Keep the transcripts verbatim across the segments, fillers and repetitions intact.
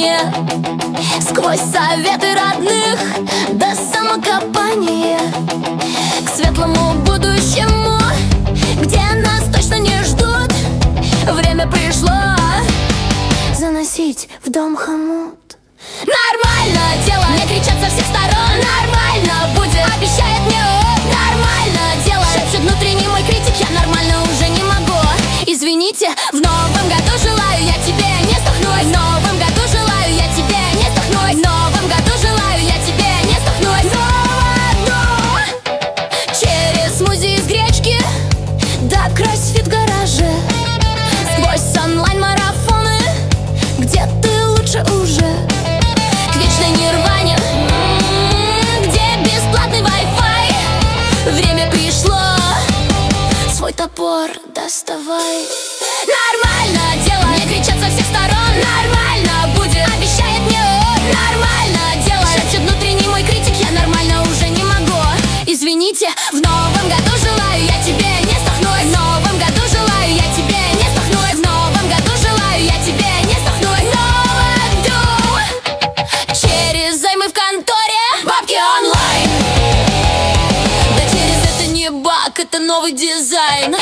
желание, сквозь советы родных до самокопания, к светлому будущему, где нас точно не ждут. Время пришло заносить в дом хомут. Нормально дело, мне кричат со всех сторон. Нормально будет, обещает мне он. Нормально дело, шепчет внутренний мой критик. Я нормально уже не могу. Извините, в новом году желаю я тебе не стохнуть. В новом году желаю я тебе не стохнуть. В новом году желаю я тебе не стохнуть. Снова одну через смузи из гречки до кроссфит гаража, сквозь онлайн-марафоны, где ты лучше уже, к вечной нирване, где бесплатный Wi-Fi. Время пришло, свой топор доставай. Нормально дело, мне кричат со всех сторон. Нормально будет, обещает мне он. Нормально дело, шепчет внутренний мой критик. Я нормально уже не могу. Извините, в новом году желаю я тебе не стохнуть. В новом году желаю я тебе не стохнуть. В новом году желаю я тебе не стохнуть. Новоду через займы в конторе, бабки онлайн. Да через это не баг, это новый дизайн.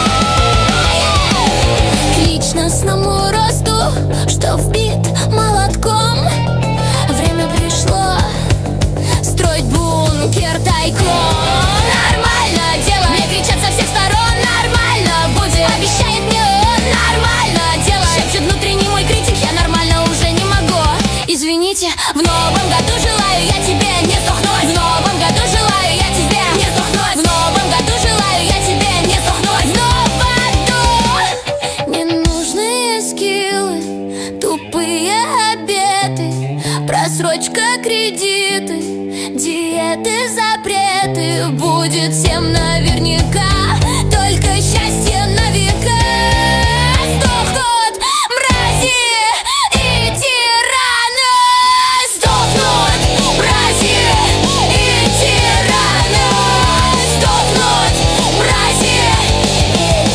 К личностному росту, что вбит молотком, время пришло строить бункер тайком. Нормально дело, мне кричат со всех сторон. Нормально будет, обещает мне он. Нормально дело, шепчет внутренний мой критик. Я нормально уже не могу. Извините, в новом году желаю я тебе не стохнуть. В новом году желаю я тебе не стохнуть. В новом году желаю я тебе не стохнуть. В новом году ненужные скиллы, тупые обеты, просрочка, кредиты, диеты, запреты. Будет всем наверняка только счастье на века. Сдохнут мрази и тираны. Сдохнут мрази и тираны. Сдохнут мрази и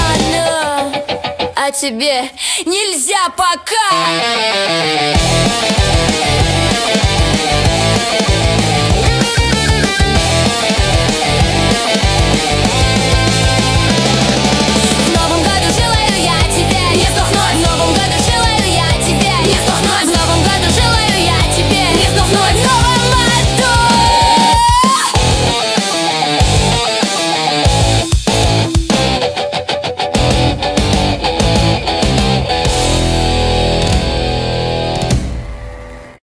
тираны. А тебе нельзя пока.